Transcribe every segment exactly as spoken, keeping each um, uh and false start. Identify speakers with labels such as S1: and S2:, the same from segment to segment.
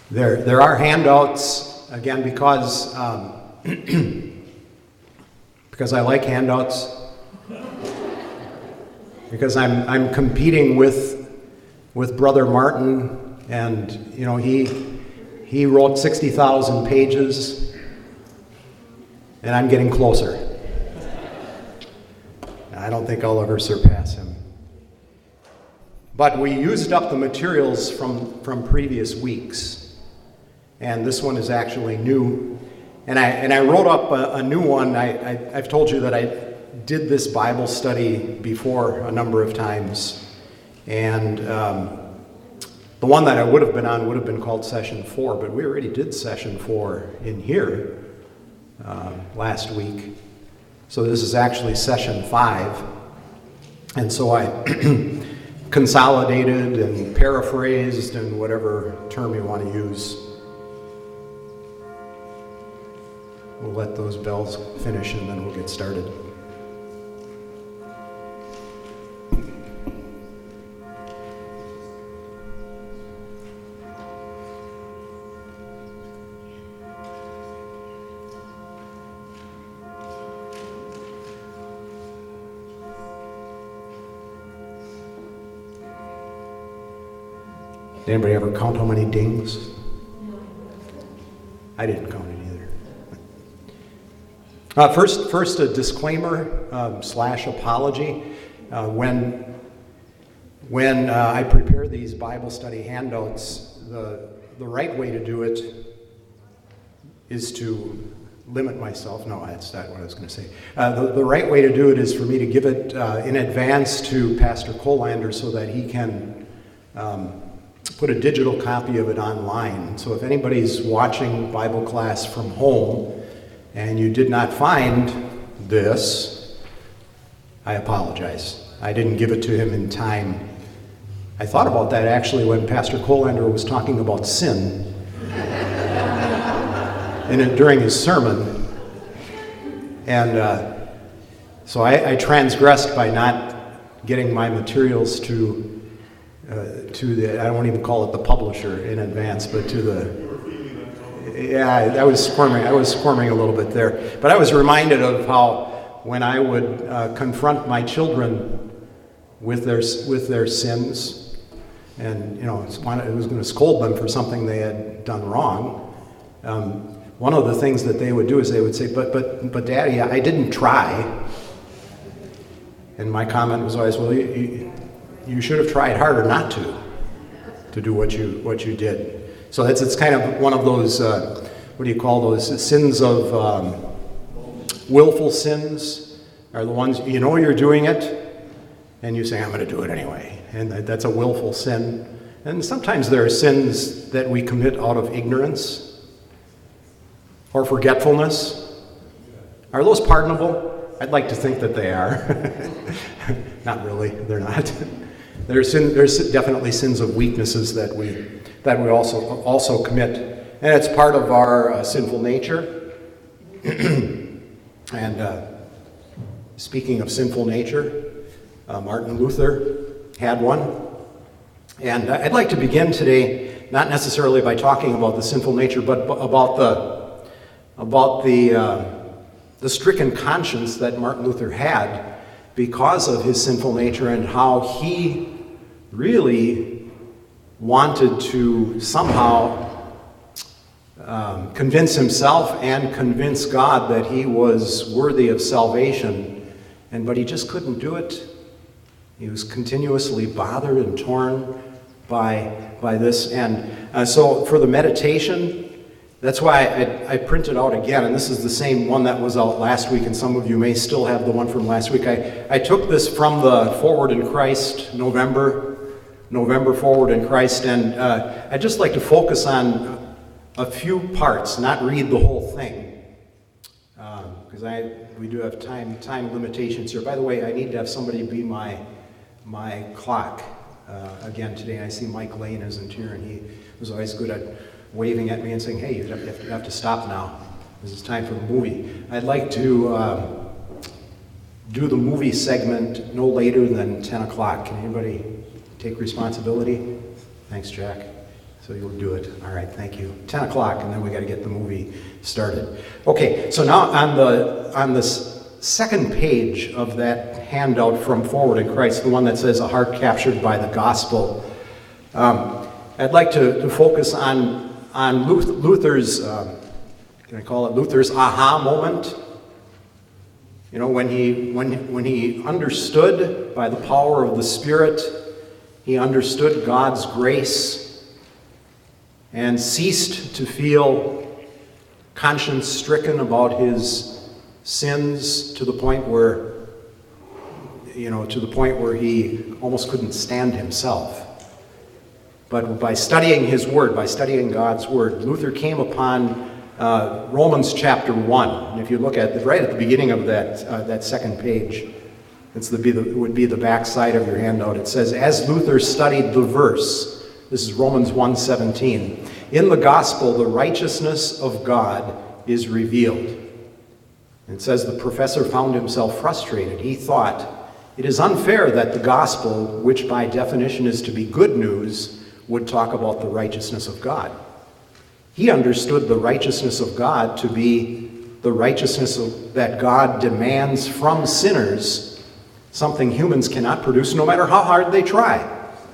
S1: There, there are handouts, again, because um, because I like handouts, because I'm I'm competing with with Brother Martin, and you know he he wrote sixty thousand pages, and I'm getting closer. I don't think I'll ever surpass him. But we used up the materials from from previous weeks. And this one is actually new. And I and I wrote up a, a new one. I, I, I've told you that I did this Bible study before a number of times. And um, the one that I would have been on would have been called Session four, but we already did Session four in here uh, last week. So this is actually Session five. And so I consolidated and paraphrased and whatever term you want to use. We'll let those bells finish and then we'll get started. Did anybody ever count how many dings? I didn't count it either. Uh, first, first a disclaimer um, slash apology. Uh, when when uh, I prepare these Bible study handouts, the the right way to do it is to limit myself. No, that's not what I was going to say. Uh, the, the right way to do it is for me to give it uh, in advance to Pastor Colander so that he can um, put a digital copy of it online. So if anybody's watching Bible class from home and you did not find this, I apologize. I didn't give it to him in time. I thought about that actually when Pastor Colander was talking about sin in it, during his sermon. And uh, so I, I transgressed by not getting my materials to uh, to the, I won't even call it the publisher in advance, but to the Yeah, I, I was squirming. I was squirming a little bit there. But I was reminded of how when I would uh, confront my children with their with their sins, and you know, I was going to scold them for something they had done wrong. Um, one of the things that they would do is they would say, "But but but, Daddy, I didn't try." And my comment was always, "Well, you, you, you should have tried harder not to to do what you what you did." So that's it's kind of one of those, uh, what do you call those, sins of um, willful sins are the ones, you know you're doing it, and you say, I'm going to do it anyway. And that's a willful sin. And sometimes there are sins that we commit out of ignorance or forgetfulness. Are those pardonable? I'd like to think that they are. Not really, they're not. There's, sin, there's definitely sins of weaknesses that we that we also also commit, and it's part of our uh, sinful nature. And uh, speaking of sinful nature, uh, Martin Luther had one, and I'd like to begin today not necessarily by talking about the sinful nature, but about the about the uh, the stricken conscience that Martin Luther had because of his sinful nature, and how he really wanted to somehow um, convince himself and convince God that he was worthy of salvation, and but he just couldn't do it. He was continuously bothered and torn by by this, and uh, so for the meditation, that's why I, I printed out again, and this is the same one that was out last week, and some of you may still have the one from last week. I, I took this from the Forward in Christ November November Forward in Christ, and uh, I'd just like to focus on a few parts, not read the whole thing, because uh, I we do have time time limitations here. By the way, I need to have somebody be my my clock uh, again today. I see Mike Lane isn't here, and he was always good at waving at me and saying, "Hey, you have to, you have to stop now. This is time for the movie." I'd like to um, do the movie segment no later than ten o'clock. Can anybody take responsibility? Thanks, Jack. So you'll do it. All right, thank you. ten o'clock, and then we got to get the movie started. Okay, so now on the on the second page of that handout from Forward in Christ, the one that says A Heart Captured by the Gospel, um, I'd like to, to focus on, on Luther's, um, can I call it Luther's aha moment? You know, when he, when, when he understood by the power of the Spirit, he understood God's grace and ceased to feel conscience-stricken about his sins to the point where, you know, to the point where he almost couldn't stand himself. But by studying his word, by studying God's word, Luther came upon uh, Romans chapter one. And if you look at the, right at the beginning of that uh, that second page, it's the, be the it would be the back side of your handout. It says, as Luther studied the verse, this is Romans one seventeen, in the gospel the righteousness of God is revealed. It says the professor found himself frustrated. He thought, it is unfair that the gospel, which by definition is to be good news, would talk about the righteousness of God. He understood the righteousness of God to be the righteousness of, that God demands from sinners, something humans cannot produce no matter how hard they try.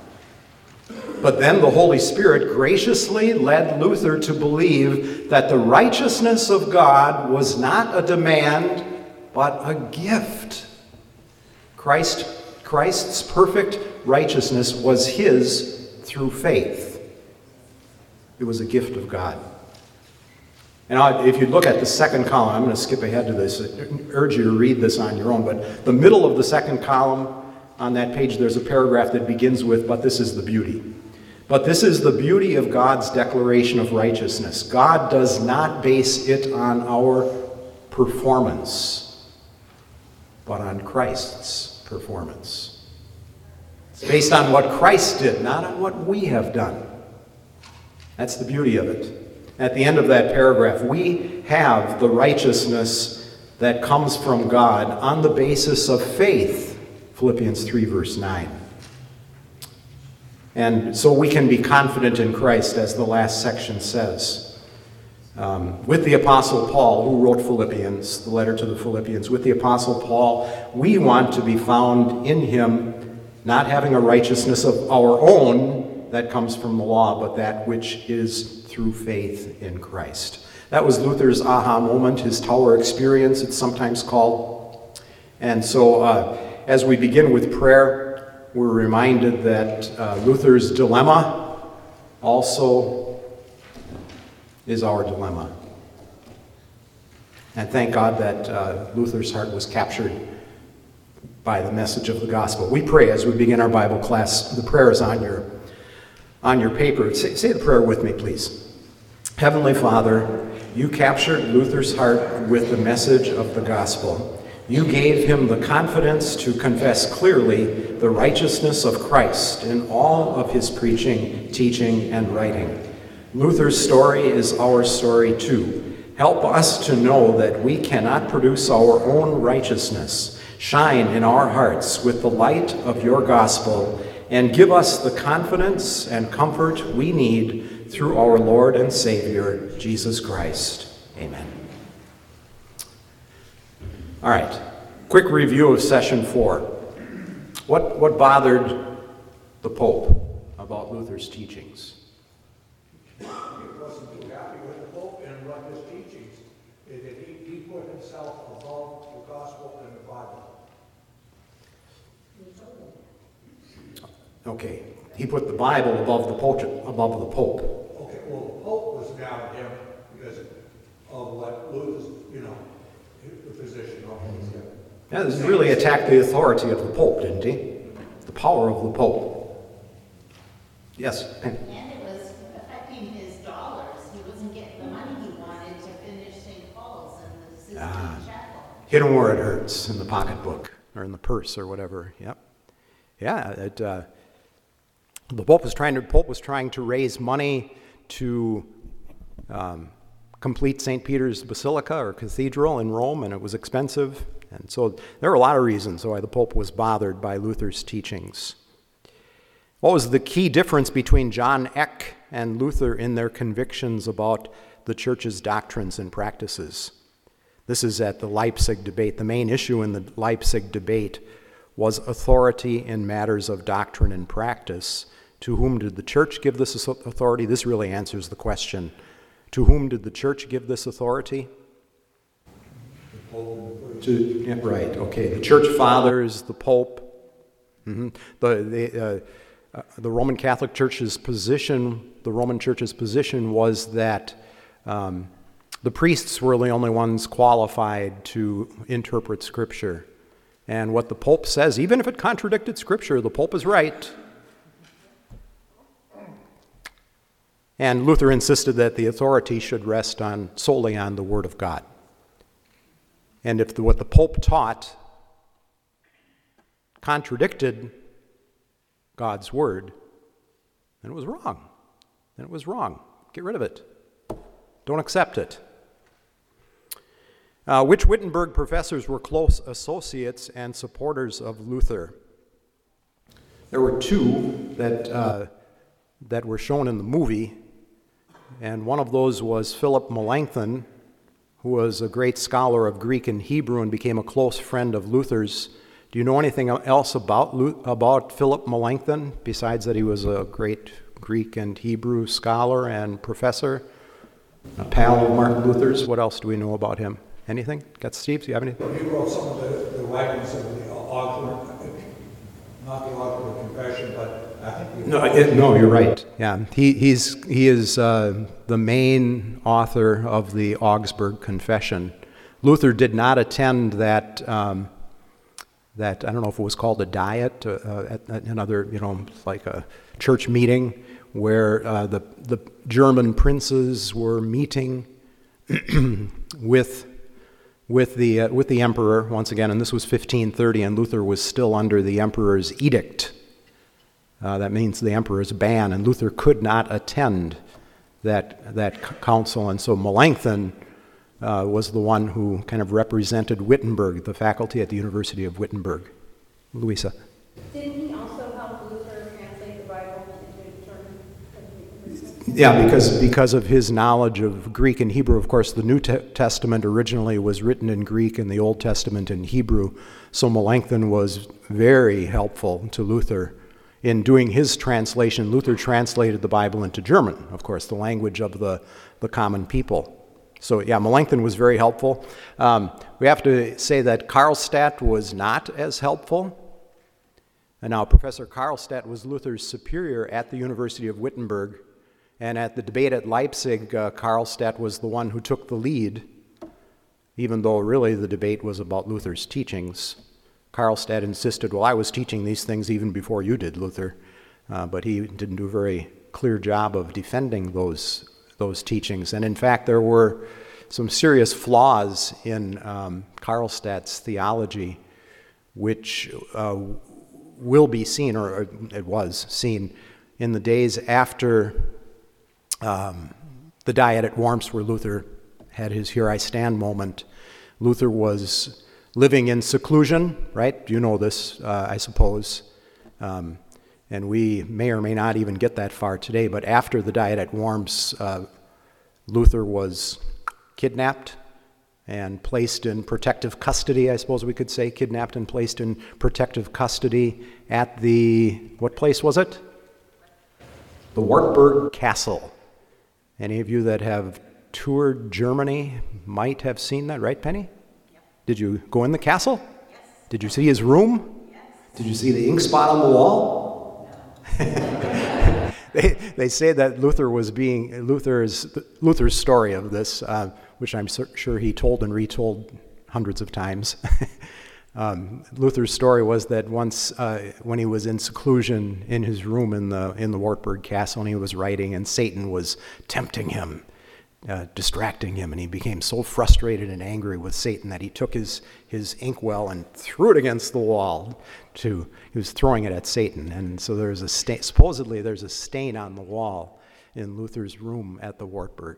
S1: But then the Holy Spirit graciously led Luther to believe that the righteousness of God was not a demand, but a gift. Christ, Christ's perfect righteousness was his through faith. It was a gift of God. And if you look at the second column, I'm going to skip ahead to this. I urge you to read this on your own, but the middle of the second column on that page, there's a paragraph that begins with, but this is the beauty. But this is the beauty of God's declaration of righteousness. God does not base it on our performance, but on Christ's performance. It's based on what Christ did, not on what we have done. That's the beauty of it. At the end of that paragraph, we have the righteousness that comes from God on the basis of faith, Philippians three, verse nine. And so we can be confident in Christ, as the last section says. Um, with the Apostle Paul, who wrote Philippians, the letter to the Philippians, with the Apostle Paul, we want to be found in him, not having a righteousness of our own that comes from the law, but that which is through faith in Christ. That was Luther's aha moment, his tower experience, it's sometimes called. And so uh, as we begin with prayer, we're reminded that uh, Luther's dilemma also is our dilemma. And thank God that uh, Luther's heart was captured by the message of the gospel. We pray as we begin our Bible class. The prayer is on your, on your paper. Say, say the prayer with me, please. Heavenly Father, you captured Luther's heart with the message of the gospel. You gave him the confidence to confess clearly the righteousness of Christ in all of his preaching, teaching, and writing. Luther's story is our story too. Help us to know that we cannot produce our own righteousness. Shine in our hearts with the light of your gospel and give us the confidence and comfort we need through our Lord and Savior, Jesus Christ. Amen. All right, quick review of session four. What, what bothered the Pope about Luther's teachings?
S2: He wasn't too happy with the Pope and what his teachings. That he, he put himself above the gospel and the Bible.
S1: Okay, he put the Bible above the Pope. Above the Pope.
S2: Okay, well, the Pope was down him because of what Luther's, you know, the position of him.
S1: Yeah, this really attacked the authority of the Pope, didn't he? The power of the Pope. Yes?
S3: And it was affecting his dollars. He wasn't getting the money he wanted to finish Saint Paul's and the Sistine
S1: Ah.
S3: Chapel.
S1: Hit him where it hurts, in the pocketbook, or in the purse, or whatever. Yep. Yeah, it, uh, the Pope was trying to, Pope was trying to raise money to um, complete Saint Peter's Basilica or Cathedral in Rome, and it was expensive. And so there were a lot of reasons why the Pope was bothered by Luther's teachings. What was the key difference between John Eck and Luther in their convictions about the church's doctrines and practices. This is at the Leipzig debate. The main issue in the Leipzig debate was authority in matters of doctrine and practice. To whom did the church give this authority? This really answers the question. To whom did the church give this authority? To, yeah, right, okay. The church fathers, the Pope, mm-hmm. the, the, uh, uh, the Roman Catholic Church's position, the Roman Church's position was that um, the priests were the only ones qualified to interpret Scripture. And what the Pope says, even if it contradicted Scripture, the Pope is right. And Luther insisted that the authority should rest on solely on the Word of God. And if the, what the Pope taught contradicted God's Word, then it was wrong. Then it was wrong. Get rid of it. Don't accept it. Uh, which Wittenberg professors were close associates and supporters of Luther? There were two that, uh, that were shown in the movie, and one of those was Philip Melanchthon, who was a great scholar of Greek and Hebrew and became a close friend of Luther's. Do you know anything else about, about Philip Melanchthon, besides that he was a great Greek and Hebrew scholar and professor, a pal of Martin Luther's? What else do we know about him? Anything? Got Steve? Do you have anything?
S2: He wrote some of the, the writings of the Augsburg, not the Augsburg Confession, but I think...
S1: No, it, no, you're right. Yeah, he he's he is uh, the main author of the Augsburg Confession. Luther did not attend that um, that I don't know if it was called a diet, uh, at, at another you know like a church meeting where uh, the the German princes were meeting with. With the uh, with the emperor once again, and this was fifteen thirty, and Luther was still under the emperor's edict. Uh, that means the emperor's ban, and Luther could not attend that that council, and so Melanchthon uh, was the one who kind of represented Wittenberg, the faculty at the University of Wittenberg. Louisa.
S4: Didn't he also help Luther translate the Bible into German?
S1: Yeah, because because of his knowledge of Greek and Hebrew. Of course, the New Te- Testament originally was written in Greek and the Old Testament in Hebrew, so Melanchthon was very helpful to Luther in doing his translation. Luther translated the Bible into German, of course, the language of the, the common people. So yeah, Melanchthon was very helpful. Um, we have to say that Karlstadt was not as helpful. And now Professor Karlstadt was Luther's superior at the University of Wittenberg. And at the debate at Leipzig, uh, Karlstadt was the one who took the lead, even though really the debate was about Luther's teachings. Karlstadt insisted, well, I was teaching these things even before you did, Luther. Uh, but he didn't do a very clear job of defending those, those teachings. And in fact, there were some serious flaws in um, Karlstadt's theology, which uh, will be seen, or it was seen, in the days after Um, the Diet at Worms, where Luther had his Here I Stand moment. Luther was living in seclusion, right? You know this, uh, I suppose. Um, and we may or may not even get that far today, but after the Diet at Worms, uh, Luther was kidnapped and placed in protective custody, I suppose we could say, kidnapped and placed in protective custody at the, what place was it? The Wartburg Castle. Any of you that have toured Germany might have seen that, right, Penny? Yep. Did you go in the castle?
S3: Yes.
S1: Did you see his room?
S3: Yes.
S1: Did you see the ink spot on the wall? No. they, they say that Luther was being, Luther's, Luther's story of this, uh, which I'm sure he told and retold hundreds of times. Um, Luther's story was that once, uh, when he was in seclusion in his room in the in the Wartburg Castle, and he was writing, and Satan was tempting him, uh, distracting him, and he became so frustrated and angry with Satan that he took his his inkwell and threw it against the wall. To he was throwing it at Satan, and so there's a stain. Supposedly, there's a stain on the wall in Luther's room at the Wartburg.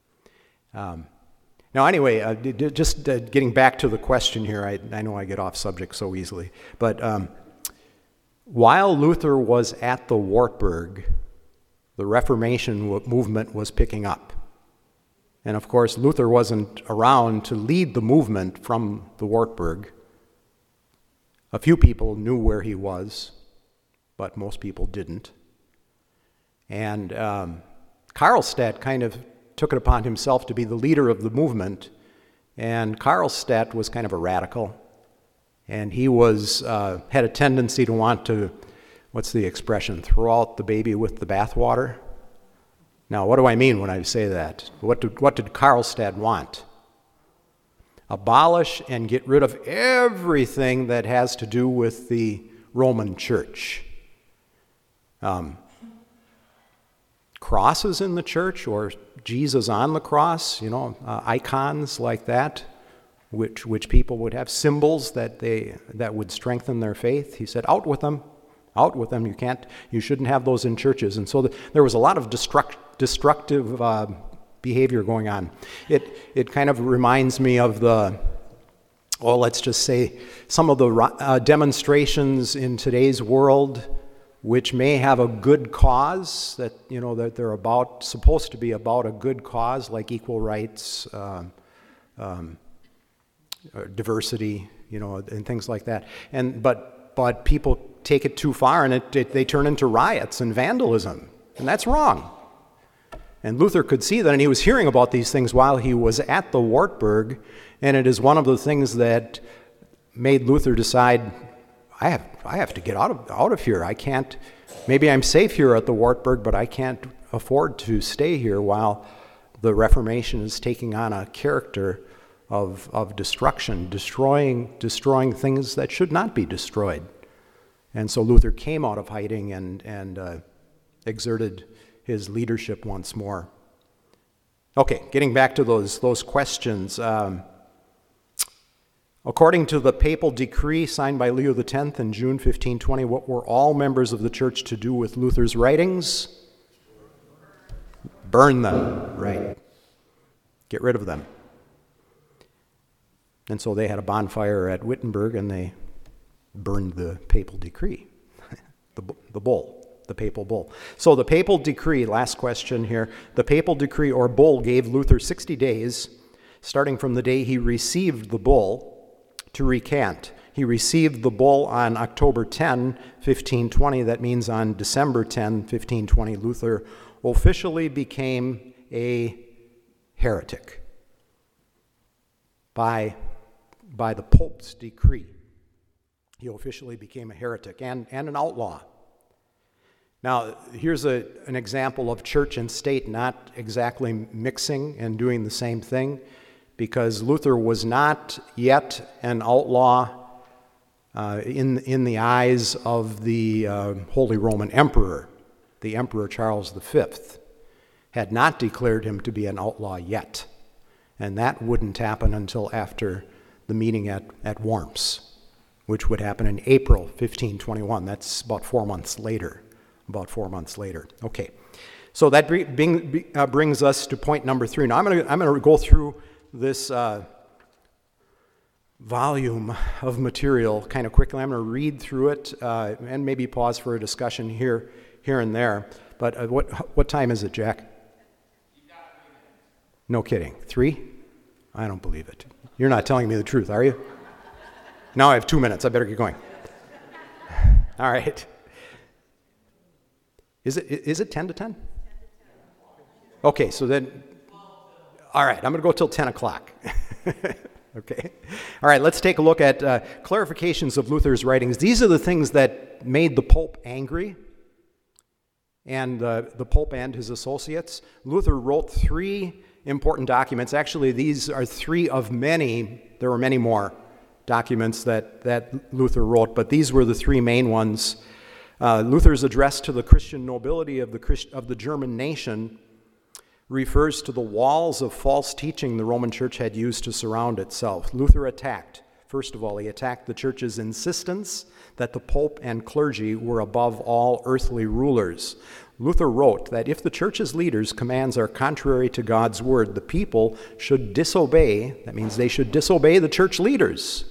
S1: Um, Now, anyway, uh, just uh, getting back to the question here, I, I know I get off subject so easily, but um, while Luther was at the Wartburg, the Reformation w- movement was picking up. And of course, Luther wasn't around to lead the movement from the Wartburg. A few people knew where he was, but most people didn't. And um, Karlstadt kind of took it upon himself to be the leader of the movement. And Karlstadt was kind of a radical. And he was uh, had a tendency to want to, what's the expression, throw out the baby with the bathwater? Now, what do I mean when I say that? What did, what did Karlstadt want? Abolish and get rid of everything that has to do with the Roman Church. Um, crosses in the church, or Jesus on the cross, you know, uh, icons like that, which which people would have, symbols that they that would strengthen their faith. He said, out with them, out with them. You can't, you shouldn't have those in churches. And so the, there was a lot of destruct, destructive uh, behavior going on. It it kind of reminds me of the, well, let's just say some of the uh, demonstrations in today's world, which may have a good cause, that, you know, that they're about, supposed to be about a good cause, like equal rights, um, um, diversity, you know, and things like that. And but but people take it too far, and it, it, they turn into riots and vandalism, and that's wrong. And Luther could see that, and he was hearing about these things while he was at the Wartburg, and it is one of the things that made Luther decide, I have I have to get out of out of here. I can't, maybe I'm safe here at the Wartburg, but I can't afford to stay here while the Reformation is taking on a character of of destruction, destroying destroying things that should not be destroyed. And so Luther came out of hiding and and uh, exerted his leadership once more. Okay, getting back to those those questions. Um, according to the papal decree signed by Leo the tenth in June fifteen twenty, what were all members of the church to do with Luther's writings? Burn them, right. Get rid of them. And so they had a bonfire at Wittenberg, and they burned the papal decree, the, the bull. The papal bull. So the papal decree, last question here, the papal decree or bull gave Luther sixty days, starting from the day he received the bull, to recant. He received the bull on October tenth, fifteen twenty. That means on December tenth, fifteen twenty, Luther officially became a heretic by, by the Pope's decree. He officially became a heretic and, and an outlaw. Now, here's a, an example of church and state not exactly mixing and doing the same thing, because Luther was not yet an outlaw uh, in, in the eyes of the uh, Holy Roman Emperor. The Emperor Charles the Fifth had not declared him to be an outlaw yet, and that wouldn't happen until after the meeting at, at Worms, which would happen in April fifteen twenty-one. That's about four months later. About four months later. Okay, so that bring, uh, brings us to point number three. Now I'm going to I'm going to go through this uh, volume of material kind of quickly. I'm going to read through it uh, and maybe pause for a discussion here here and there. But uh, what what time is it, Jack? No kidding. Three? I don't believe it. You're not telling me the truth, are you? Now I have two minutes. I better get going. All right. Is it is it ten to ten? Okay, so then, all right, I'm going to go till ten o'clock. Okay. All right, let's take a look at uh, clarifications of Luther's writings. These are the things that made the Pope angry, and uh, the Pope and his associates. Luther wrote three important documents. Actually, these are three of many. There were many more documents that, that Luther wrote, but these were the three main ones. Uh, Luther's address to the Christian nobility of the Christ, of the German nation refers to the walls of false teaching the Roman Church had used to surround itself. Luther attacked, first of all, he attacked the Church's insistence that the Pope and clergy were above all earthly rulers. Luther wrote that if the Church's leaders' commands are contrary to God's word, the people should disobey, that means they should disobey the church leaders,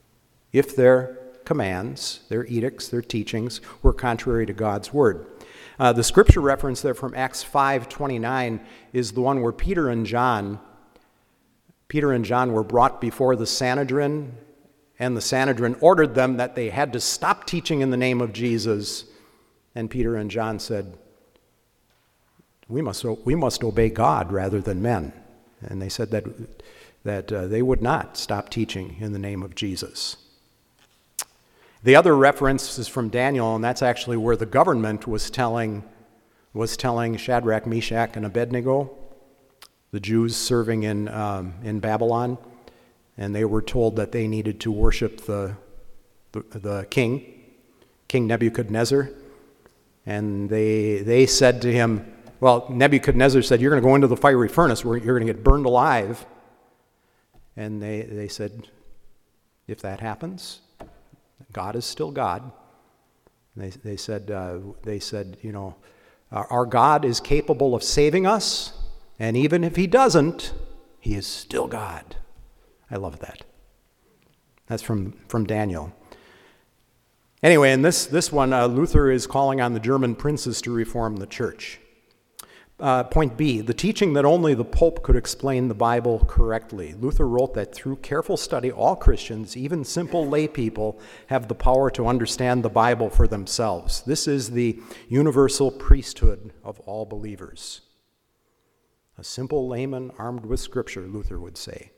S1: if their commands, their edicts, their teachings were contrary to God's word. Uh, the scripture reference there from Acts five twenty-nine is the one where Peter and John, Peter and John were brought before the Sanhedrin, and the Sanhedrin ordered them that they had to stop teaching in the name of Jesus. And Peter and John said, we must, we must obey God rather than men. And they said that, that uh, they would not stop teaching in the name of Jesus. The other reference is from Daniel, and that's actually where the government was telling, was telling Shadrach, Meshach, and Abednego, the Jews serving in, um, in Babylon, and they were told that they needed to worship the, the, the king, King Nebuchadnezzar. And they, they said to him, well, Nebuchadnezzar said, you're going to go into the fiery furnace where you're going to get burned alive. And they, they said, if that happens, God is still God. They, they said, uh, they said, you know, our, our God is capable of saving us, and even if he doesn't, he is still God. I love that. That's from, from Daniel. Anyway, in this, this one, uh, Luther is calling on the German princes to reform the church. Uh, point B, the teaching that only the Pope could explain the Bible correctly. Luther wrote that through careful study, all Christians, even simple lay people, have the power to understand the Bible for themselves. This is the universal priesthood of all believers. A simple layman armed with Scripture, Luther would say.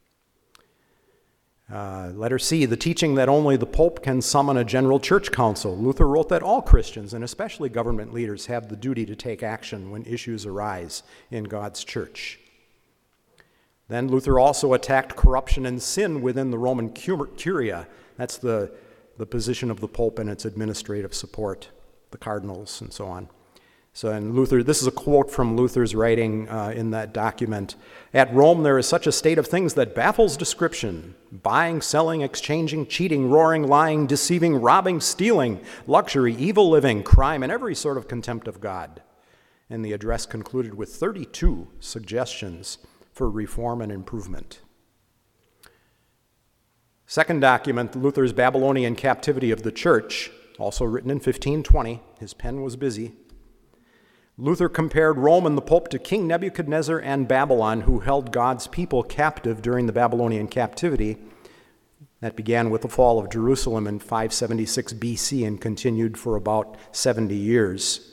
S1: Uh, letter C, the teaching that only the Pope can summon a general church council. Luther wrote that all Christians, and especially government leaders, have the duty to take action when issues arise in God's church. Then Luther also attacked corruption and sin within the Roman Curia. That's the, the position of the Pope and its administrative support, the cardinals and so on. So, and Luther, this is a quote from Luther's writing uh, in that document. At Rome, there is such a state of things that baffles description. Buying, selling, exchanging, cheating, roaring, lying, deceiving, robbing, stealing, luxury, evil living, crime, and every sort of contempt of God. And the address concluded with thirty-two suggestions for reform and improvement. Second document, Luther's Babylonian Captivity of the Church, also written in fifteen twenty. His pen was busy. Luther compared Rome and the Pope to King Nebuchadnezzar and Babylon, who held God's people captive during the Babylonian captivity. That began with the fall of Jerusalem in five seventy-six B C and continued for about seventy years.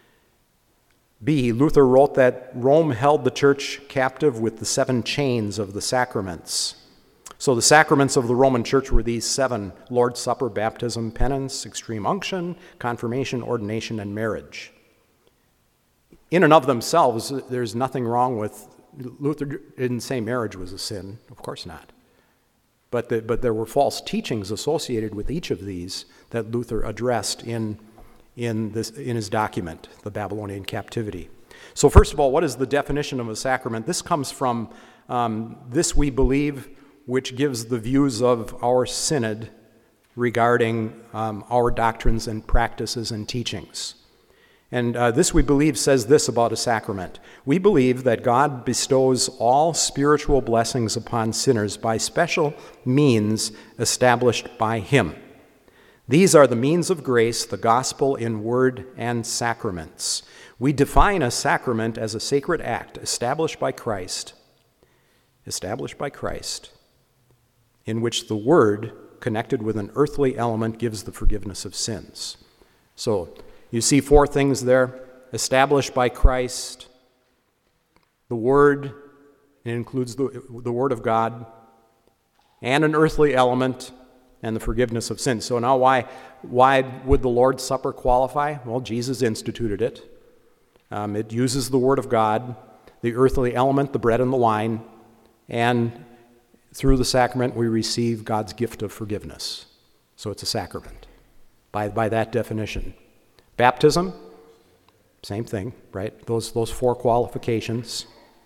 S1: B, Luther wrote that Rome held the church captive with the seven chains of the sacraments. So the sacraments of the Roman church were these seven: Lord's Supper, baptism, penance, extreme unction, confirmation, ordination, and marriage. In and of themselves, there's nothing wrong with, Luther didn't say marriage was a sin, of course not. But, the, but there were false teachings associated with each of these that Luther addressed in, in, this, in his document, The Babylonian Captivity. So first of all, what is the definition of a sacrament? This comes from um, This We Believe, which gives the views of our synod regarding um, our doctrines and practices and teachings. And uh, This We Believe says this about a sacrament. We believe that God bestows all spiritual blessings upon sinners by special means established by Him. These are the means of grace, the gospel in word and sacraments. We define a sacrament as a sacred act established by Christ, established by Christ, in which the word connected with an earthly element gives the forgiveness of sins. So, you see four things there: established by Christ, the Word, it includes the, the Word of God, and an earthly element, and the forgiveness of sins. So now why, why would the Lord's Supper qualify? Well, Jesus instituted it. Um, it uses the Word of God, the earthly element, the bread and the wine, and through the sacrament we receive God's gift of forgiveness. So it's a sacrament by, by that definition. Baptism, same thing, right? Those those four qualifications.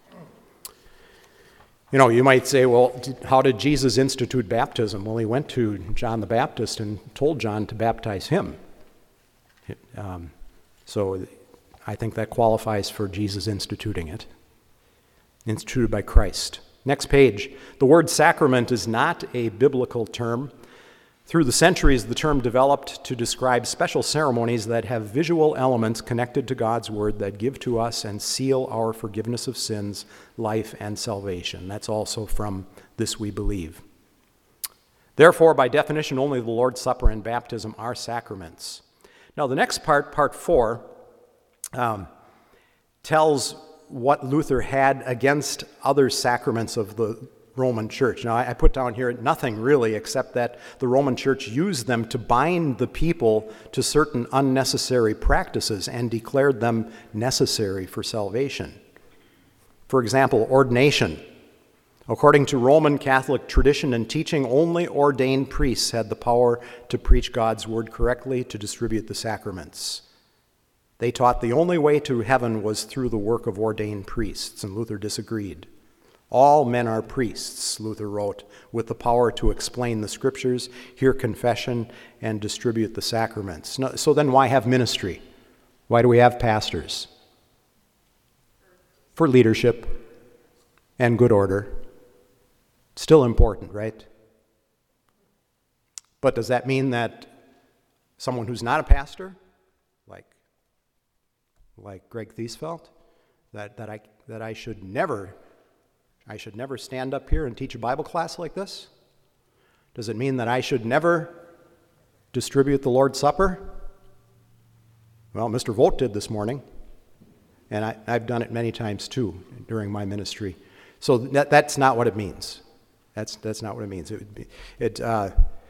S1: You know, you might say, well, how did Jesus institute baptism? Well, he went to John the Baptist and told John to baptize him. Um, so I think that qualifies for Jesus instituting it. Instituted by Christ. Next page. The word sacrament is not a biblical term. Through the centuries, the term developed to describe special ceremonies that have visual elements connected to God's Word that give to us and seal our forgiveness of sins, life, and salvation. That's also from This We Believe. Therefore, by definition, only the Lord's Supper and baptism are sacraments. Now, the next part, part four, um, tells what Luther had against other sacraments of the Roman Church. Now, I put down here nothing really except that the Roman Church used them to bind the people to certain unnecessary practices and declared them necessary for salvation. For example, ordination. According to Roman Catholic tradition and teaching, only ordained priests had the power to preach God's word correctly, to distribute the sacraments. They taught the only way to heaven was through the work of ordained priests, and Luther disagreed. All men are priests, Luther wrote, with the power to explain the scriptures, hear confession, and distribute the sacraments. No, so then why have ministry? Why do we have pastors? For leadership and good order. Still important, right? But does that mean that someone who's not a pastor, like, like Greg Thiesfeld, that, that, I, that I should never... I should never stand up here and teach a Bible class like this? Does it mean that I should never distribute the Lord's Supper? Well, Mister Vogt did this morning, and I, I've done it many times too during my ministry. So that, that's not what it means. That's that's not what it means. It would be it. Uh,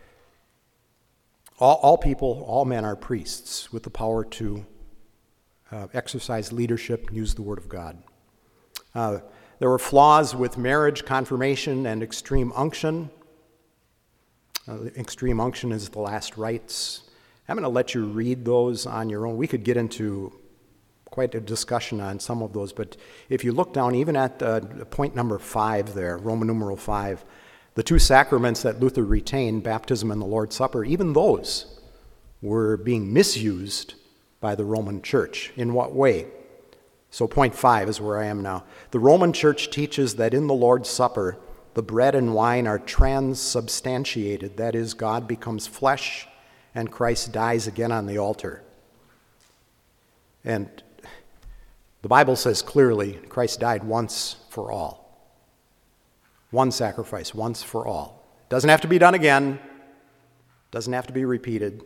S1: all, all people, all men are priests with the power to uh, exercise leadership and use the Word of God. Uh, There were flaws with marriage, confirmation, and extreme unction. Uh, extreme unction is the last rites. I'm going to let you read those on your own. We could get into quite a discussion on some of those, but if you look down even at uh, point number five there, Roman numeral five, the two sacraments that Luther retained, baptism and the Lord's Supper, even those were being misused by the Roman Church. In what way? So point five is where I am now. The Roman Church teaches that in the Lord's Supper, the bread and wine are transubstantiated. That is, God becomes flesh and Christ dies again on the altar. And the Bible says clearly Christ died once for all. One sacrifice, once for all. Doesn't have to be done again. Doesn't have to be repeated.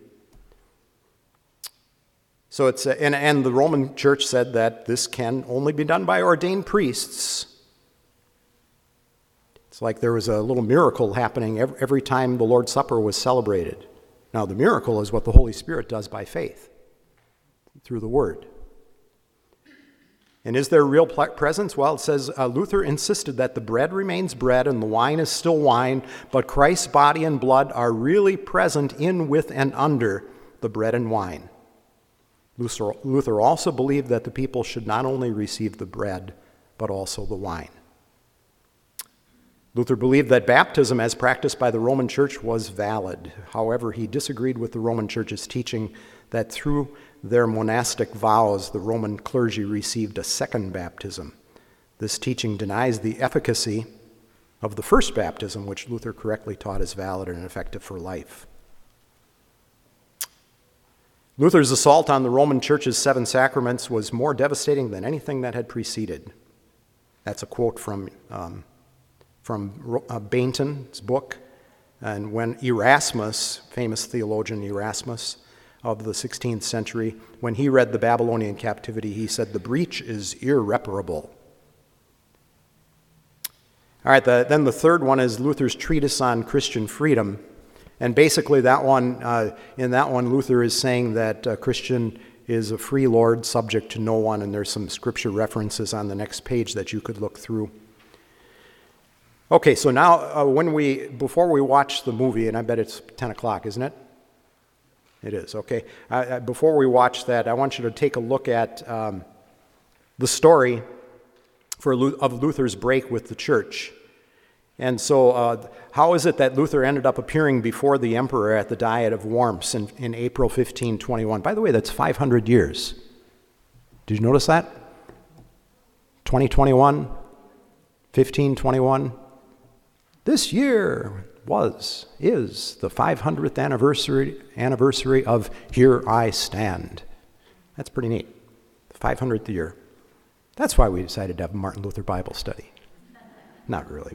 S1: So it's uh, and, and the Roman Church said that this can only be done by ordained priests. It's like there was a little miracle happening every, every time the Lord's Supper was celebrated. Now the miracle is what the Holy Spirit does by faith, through the Word. And is there real presence? Well, it says uh, Luther insisted that the bread remains bread and the wine is still wine, but Christ's body and blood are really present in, with, and under the bread and wine. Luther, Luther also believed that the people should not only receive the bread, but also the wine. Luther believed that baptism as practiced by the Roman Church was valid. However, he disagreed with the Roman Church's teaching that through their monastic vows, the Roman clergy received a second baptism. This teaching denies the efficacy of the first baptism, which Luther correctly taught is valid and effective for life. Luther's assault on the Roman Church's seven sacraments was more devastating than anything that had preceded. That's a quote from, um, from uh, Bainton's book. And when Erasmus, famous theologian Erasmus of the sixteenth century, when he read the Babylonian captivity, he said, "The breach is irreparable." All right, the, then the third one is Luther's treatise on Christian freedom. And basically that one, uh, in that one, Luther is saying that a Christian is a free lord subject to no one, and there's some scripture references on the next page that you could look through. Okay, so now uh, when we, before we watch the movie, and I bet it's ten o'clock, isn't it? It is, okay. Uh, before we watch that, I want you to take a look at um, the story for of Luther's break with the church. And so uh, how is it that Luther ended up appearing before the emperor at the Diet of Worms in, in April fifteen twenty-one? By the way, that's five hundred years. Did you notice that? twenty twenty-one, fifteen twenty-one. This year, was, is the five hundredth anniversary, anniversary of Here I Stand. That's pretty neat. The five hundredth year. That's why we decided to have a Martin Luther Bible study. Not really.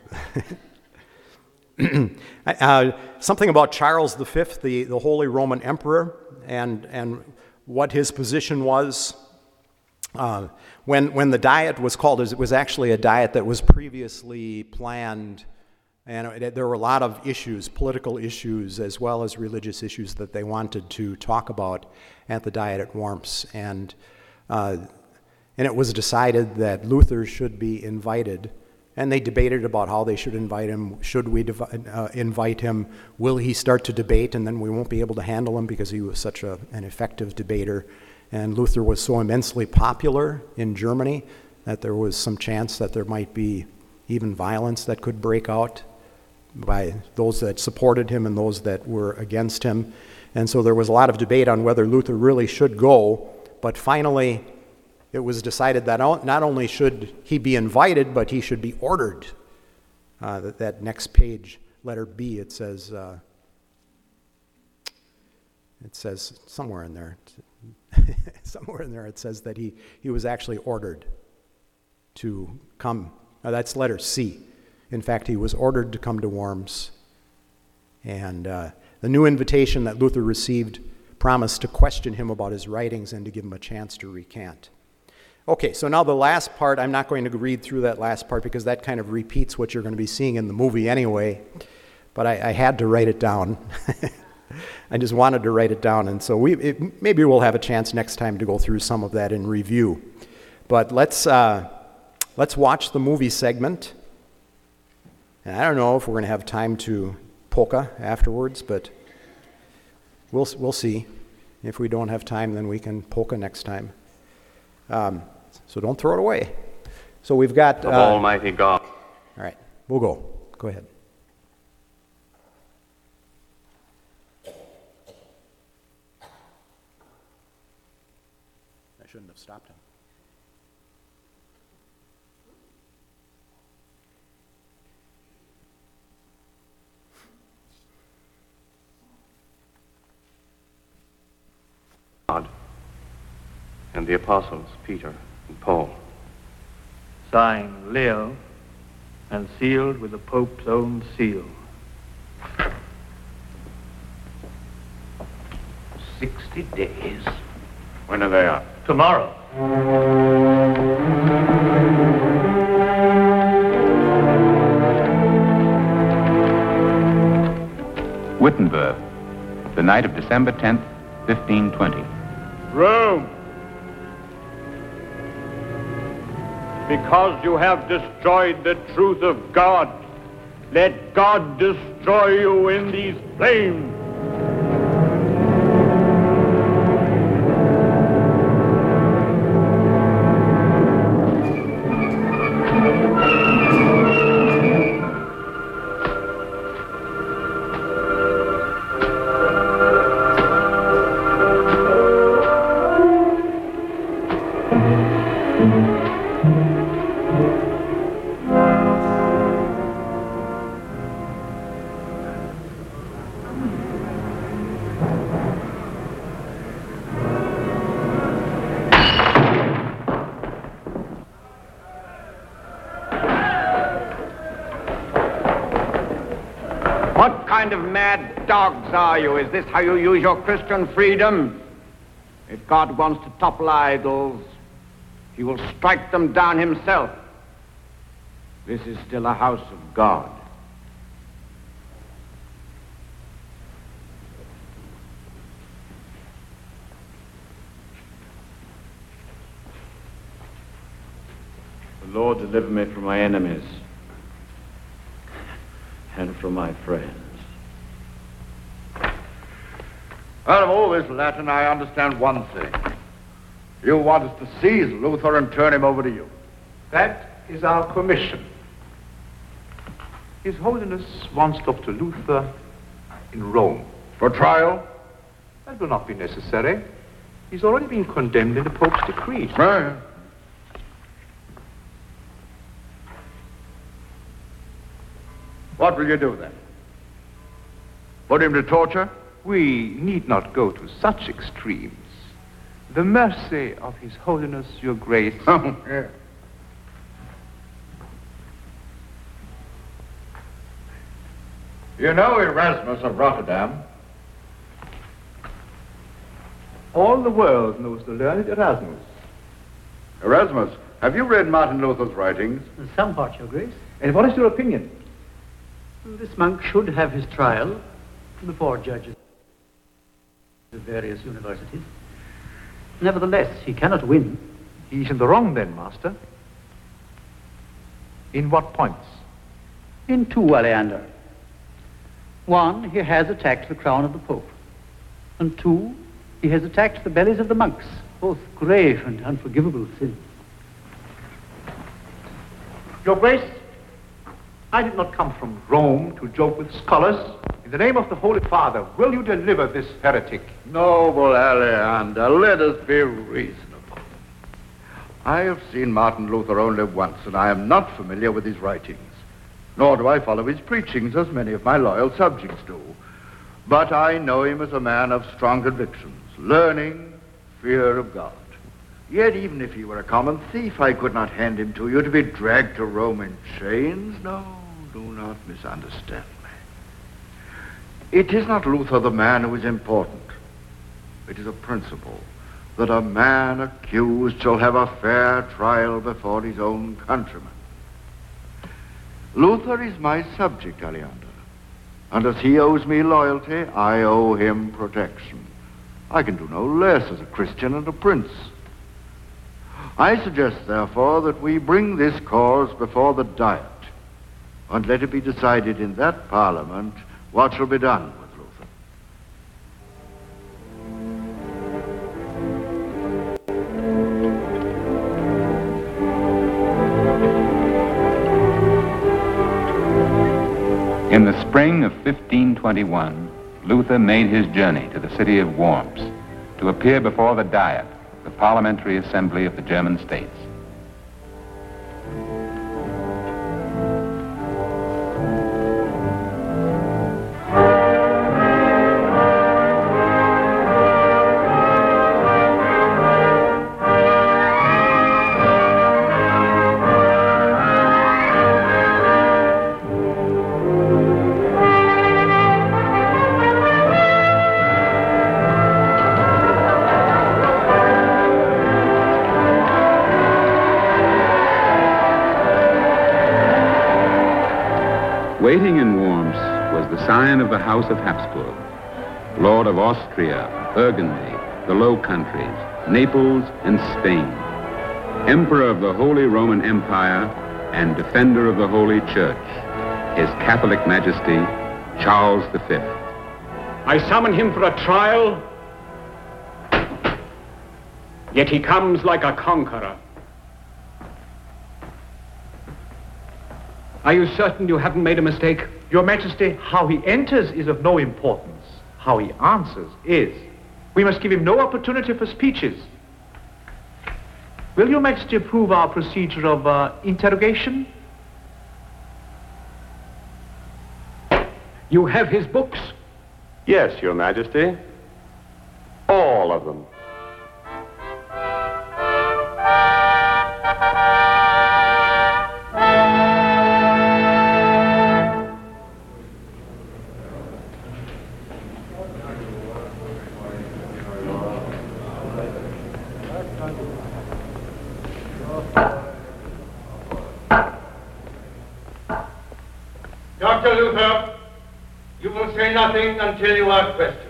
S1: uh, something about Charles the Fifth, the, the Holy Roman Emperor, and, and what his position was. Uh, when, when the diet was called, it was actually a diet that was previously planned, and it, there were a lot of issues, political issues as well as religious issues that they wanted to talk about at the diet at Worms. And, uh, and it was decided that Luther should be invited. And they debated about how they should invite him. Should we dev- uh, invite him? Will he start to debate and then we won't be able to handle him because he was such a, an effective debater? And Luther was so immensely popular in Germany that there was some chance that there might be even violence that could break out by those that supported him and those that were against him. And so there was a lot of debate on whether Luther really should go, but finally it was decided that not only should he be invited, but he should be ordered. Uh, that, that next page, letter B, it says, uh, it says somewhere in there, somewhere in there it says that he, he was actually ordered to come. Uh, that's letter C. In fact, he was ordered to come to Worms. And uh, the new invitation that Luther received promised to question him about his writings and to give him a chance to recant. Okay, so now the last part, I'm not going to read through that last part because that kind of repeats what you're going to be seeing in the movie anyway, but I, I had to write it down. I just wanted to write it down, and so we it, maybe we'll have a chance next time to go through some of that in review. But let's uh, let's watch the movie segment. And I don't know if we're going to have time to polka afterwards, but we'll we'll see. If we don't have time, then we can polka next time. Um, so don't throw it away. So we've got... Uh,
S5: of Almighty God.
S1: All right, we'll go. Go ahead. I shouldn't have stopped him.
S5: God and the apostles, Peter and Paul.
S6: Signed, Leo, and sealed with the Pope's own seal.
S2: Sixty days.
S5: When are they up?
S6: Tomorrow.
S7: Wittenberg, the night of December tenth, fifteen twenty.
S8: Rome, because you have destroyed the truth of God, let God destroy you in these flames.
S9: What kind of mad dogs are you? Is this how you use your Christian freedom? If God wants to topple idols, he will strike them down himself. This is still a house of God.
S8: The Lord deliver me from my enemies and from my friends.
S10: Out of all this Latin, I understand one thing. You want us to seize Luther and turn him over to you.
S11: That is our commission. His Holiness wants Doctor Luther in Rome.
S10: For trial?
S11: That will not be necessary. He's already been condemned in the Pope's decree.
S10: Right. What will you do then? Put him to torture?
S11: We need not go to such extremes. The mercy of His Holiness, Your Grace.
S10: Oh, yeah. You know Erasmus of Rotterdam?
S11: All the world knows the learned Erasmus.
S10: Erasmus, have you read Martin Luther's writings?
S12: Somewhat, Your Grace.
S11: And what is your opinion?
S12: This monk should have his trial before judges of various universities. Nevertheless, he cannot win.
S11: He is in the wrong then, Master. In what points?
S12: In two, Aleander. One, he has attacked the crown of the Pope. And two, he has attacked the bellies of the monks, both grave and unforgivable sins.
S11: Your Grace, I did not come from Rome to joke with scholars. In the name of the Holy Father, will you deliver this heretic?
S10: Noble Aleander, let us be reasonable. I have seen Martin Luther only once, and I am not familiar with his writings. Nor do I follow his preachings, as many of my loyal subjects do. But I know him as a man of strong convictions, learning, fear of God. Yet even if he were a common thief, I could not hand him to you to be dragged to Rome in chains. No, do not misunderstand me. It is not Luther the man who is important. It is a principle that a man accused shall have a fair trial before his own countrymen. Luther is my subject, Aleander, and as he owes me loyalty, I owe him protection. I can do no less as a Christian and a prince. I suggest, therefore, that we bring this cause before the Diet, and let it be decided in that Parliament what shall be done with Luther.
S7: In the spring of fifteen twenty-one, Luther made his journey to the city of Worms to appear before the Diet, the Parliamentary Assembly of the German states. Waiting in Worms was the sign of the House of Habsburg, Lord of Austria, Burgundy, the Low Countries, Naples, and Spain, Emperor of the Holy Roman Empire and defender of the Holy Church, His Catholic Majesty, Charles the Fifth.
S8: I summon him for a trial, yet he comes like a conqueror. Are you certain you haven't made a mistake?
S11: Your Majesty, how he enters is of no importance. How he answers is. We must give him no opportunity for speeches. Will Your Majesty approve our procedure of uh, interrogation?
S8: You have his books?
S5: Yes, Your Majesty. All of them.
S2: Doctor Luther, you will say nothing until you are questioned.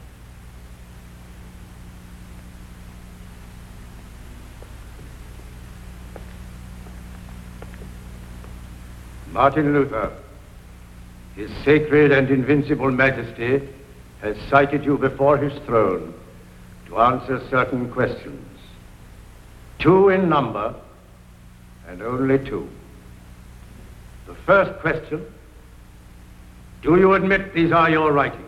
S13: Martin Luther, His Sacred and Invincible Majesty has cited you before his throne to answer certain questions. Two in number, and only two. The first question: do you admit these are your writings?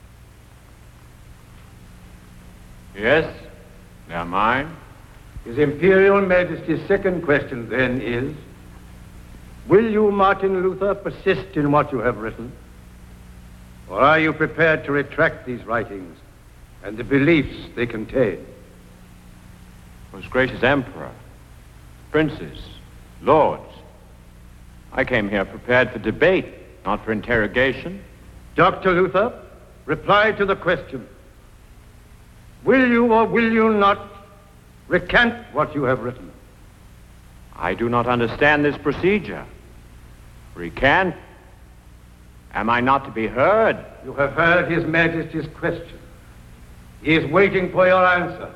S9: Yes, they're mine.
S13: His Imperial Majesty's second question, then, is, will you, Martin Luther, persist in what you have written? Or are you prepared to retract these writings and the beliefs they contain?
S8: Most gracious Emperor, princes, lords, I came here prepared for debate, not for interrogation.
S13: Doctor Luther, reply to the question. Will you or will you not recant what you have written?
S8: I do not understand this procedure. Recant? Am I not to be heard?
S13: You have heard His Majesty's question. He is waiting for your answer.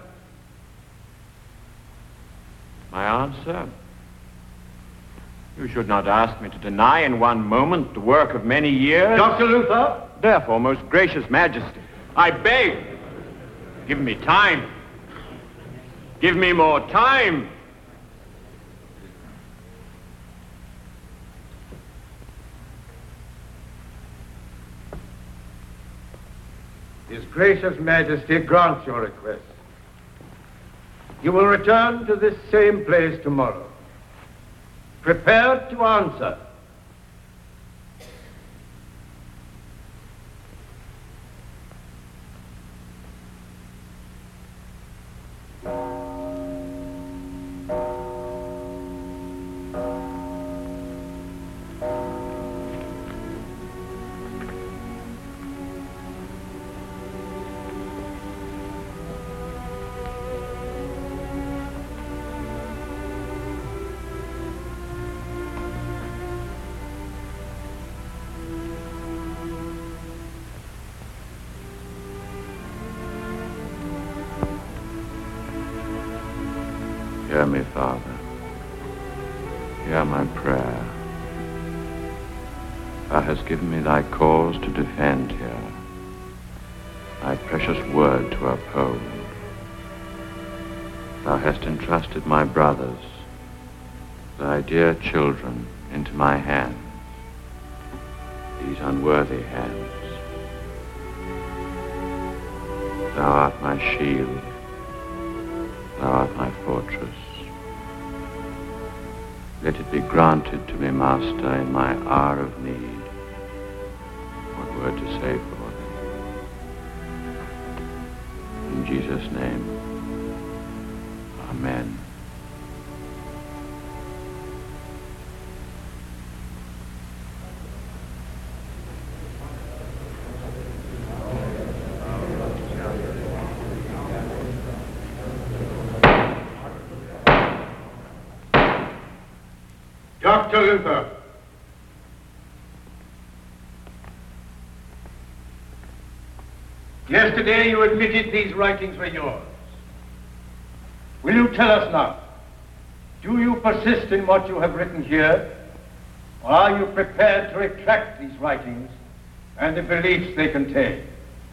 S8: My answer? You should not ask me to deny in one moment the work of many years.
S13: Doctor Luther?
S8: Therefore, most gracious Majesty, I beg, give me time. Give me more time.
S13: His gracious Majesty grants your request. You will return to this same place tomorrow, prepared to answer.
S5: Hear me, Father. Hear my prayer. Thou hast given me thy cause to defend here, thy precious word to uphold. Thou hast entrusted my brothers, thy dear children, into my hands, these unworthy hands. Thou art my shield, thou art my fortress. Let it be granted to me, Master, in my hour of need, what word to say for thee. In Jesus' name, amen.
S13: Doctor Luther. Yesterday you admitted these writings were yours. Will you tell us now, do you persist in what you have written here, or are you prepared to retract these writings and the beliefs they contain?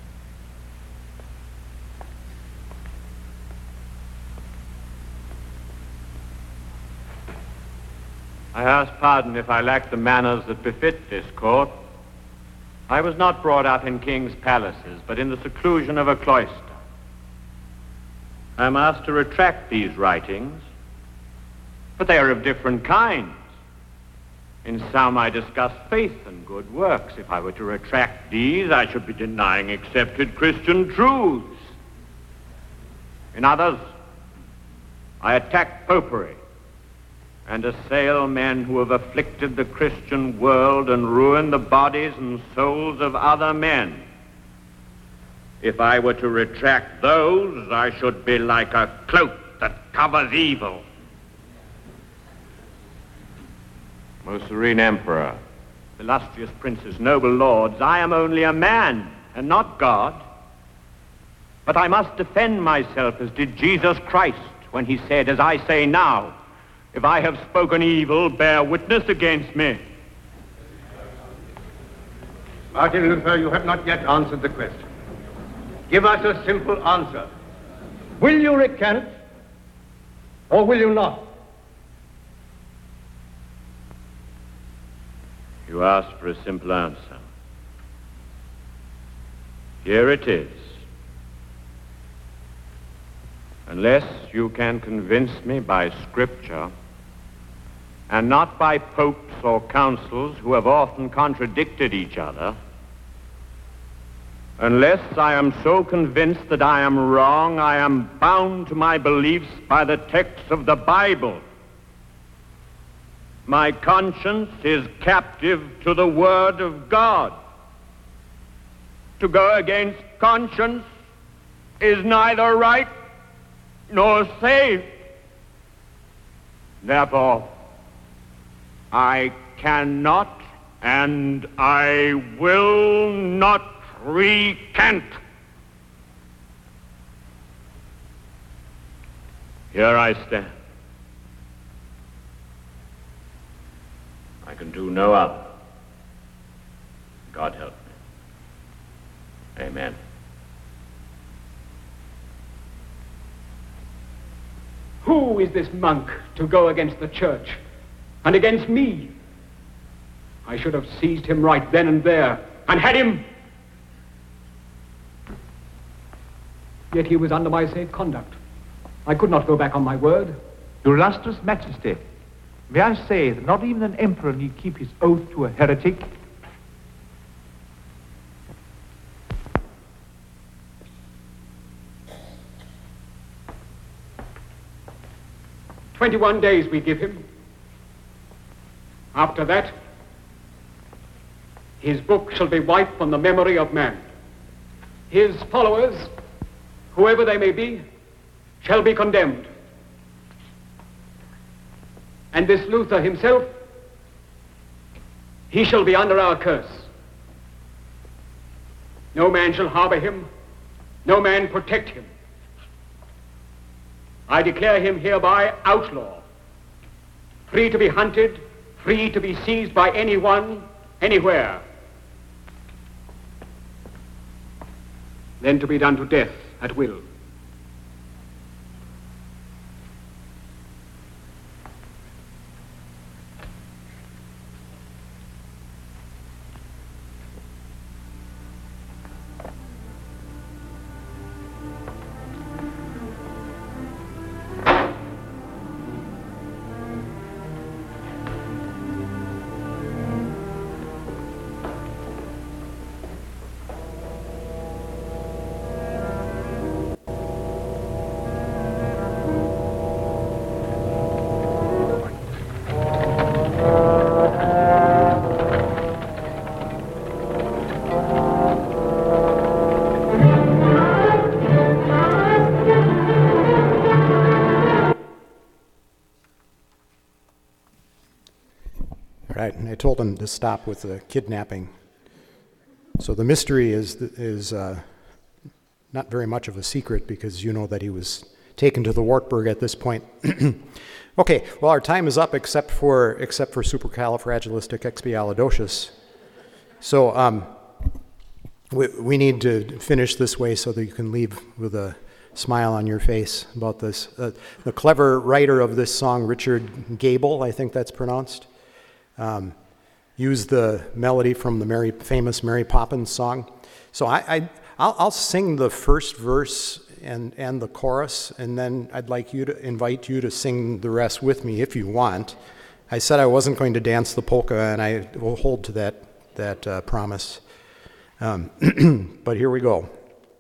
S8: I ask pardon if I lack the manners that befit this court. I was not brought up in king's palaces, but in the seclusion of a cloister. I am asked to retract these writings, but they are of different kinds. In some I discuss faith and good works. If I were to retract these, I should be denying accepted Christian truths. In others, I attack popery and assail men who have afflicted the Christian world and ruined the bodies and souls of other men. If I were to retract those, I should be like a cloak that covers evil. Most serene Emperor, illustrious princes, noble lords, I am only a man and not God. But I must defend myself as did Jesus Christ when he said, as I say now, if I have spoken evil, bear witness against me.
S13: Martin Luther, you have not yet answered the question. Give us a simple answer. Will you recant, or will you not?
S8: You asked for a simple answer. Here it is. Unless you can convince me by Scripture, and not by popes or councils who have often contradicted each other, Unless I am so convinced that I am wrong, I am bound to my beliefs by the text of the Bible. My conscience is captive to the Word of God. To go against conscience is neither right nor safe. Therefore, I cannot and I will not recant. Here I stand. I can do no other. God help me. Amen.
S14: Who is this monk to go against the church and against me? I should have seized him right then and there and had him. Yet he was under my safe conduct. I could not go back on my word.
S11: Your illustrious Majesty, may I say that not even an emperor need keep his oath to a heretic?
S14: Twenty-one days we give him. After that, his book shall be wiped from the memory of man. His followers, whoever they may be, shall be condemned. And this Luther himself, he shall be under our curse. No man shall harbor him, no man protect him. I declare him hereby outlaw, free to be hunted, free to be seized by anyone, anywhere. Then to be done to death at will.
S1: And I told him to stop with the kidnapping. So the mystery is is uh, not very much of a secret, because you know that he was taken to the Wartburg at this point. Okay, well, our time is up except for except for supercalifragilisticexpialidocious. So um, we we need to finish this way so that you can leave with a smile on your face about this. Uh, the clever writer of this song, Richard Gable, I think that's pronounced. Um, use the melody from the Mary, famous Mary Poppins song. So I, I, I'll, I'll sing the first verse and, and the chorus, and then I'd like you to invite you to sing the rest with me if you want. I said I wasn't going to dance the polka, and I will hold to that, that uh, promise. Um, but here we go.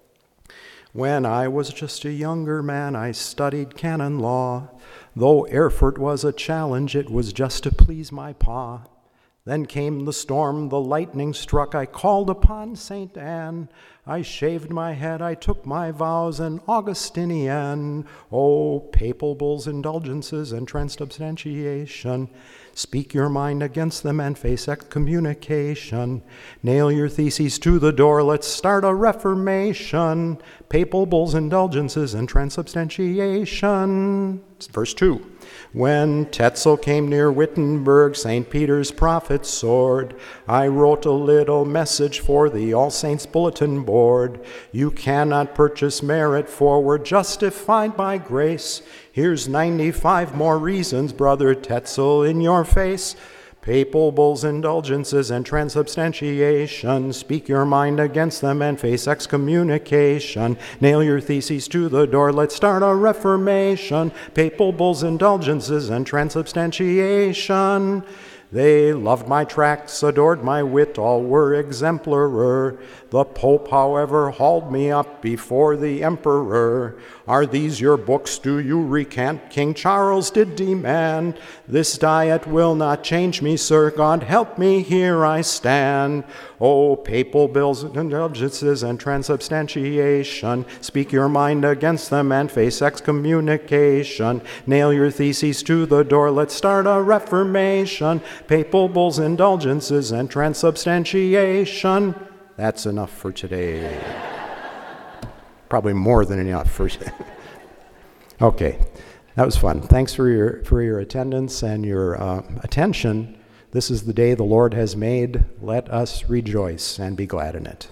S1: When I was just a younger man, I studied canon law. Though Erfurt was a challenge, it was just to please my pa. Then came the storm, the lightning struck, I called upon Saint Anne. I shaved my head, I took my vows, and Augustinian. Oh, papal bulls, indulgences, and transubstantiation. Speak your mind against them and face excommunication. Nail your theses to the door, let's start a reformation. Papal bulls, indulgences, and transubstantiation. Verse two. When Tetzel came near Wittenberg, Saint Peter's prophet sword, I wrote a little message for the All Saints Bulletin Board. You cannot purchase merit, for we're justified by grace. Here's ninety-five more reasons, Brother Tetzel, in your face. Papal bulls, indulgences, and transubstantiation. Speak your mind against them and face excommunication. Nail your theses to the door, let's start a reformation. Papal bulls, indulgences, and transubstantiation. They loved my tracts, adored my wit, all were exemplarer. The Pope, however, hauled me up before the Emperor. Are these your books, do you recant? King Charles did demand. This diet will not change me, sir, God help me, here I stand. Oh, papal bills, indulgences, and transubstantiation, speak your mind against them and face excommunication. Nail your theses to the door, let's start a reformation. Papal bulls, indulgences, and transubstantiation. That's enough for today. Probably more than enough for today. Okay, that was fun. Thanks for your for your attendance and your uh, attention. This is the day the Lord has made. Let us rejoice and be glad in it.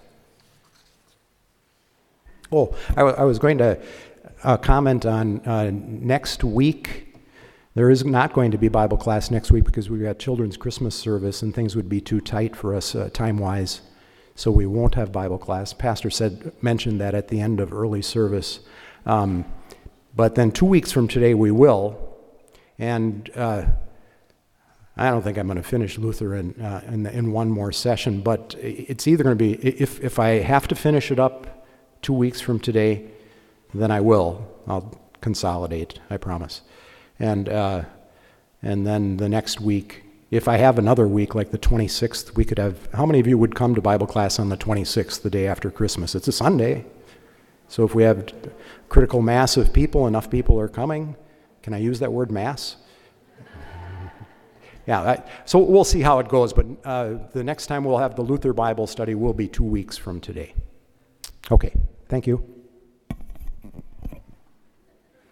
S1: Oh, I, w- I was going to uh, comment on uh, next week. There is not going to be Bible class next week because we've got children's Christmas service and things would be too tight for us uh, time-wise. So we won't have Bible class. Pastor said, mentioned that at the end of early service. Um, but then two weeks from today we will. And uh, I don't think I'm going to finish Luther in, uh, in, in one more session, but it's either going to be, if, if I have to finish it up two weeks from today, then I will. I'll consolidate, I promise. And uh, and then the next week, if I have another week like the twenty-sixth, we could have, how many of you would come to Bible class on the twenty-sixth, the day after Christmas? It's a Sunday. So if we have critical mass of people, enough people are coming. Can I use that word, mass? Yeah, I, so we'll see how it goes, but uh, the next time we'll have the Luther Bible study will be two weeks from today. Okay, thank you.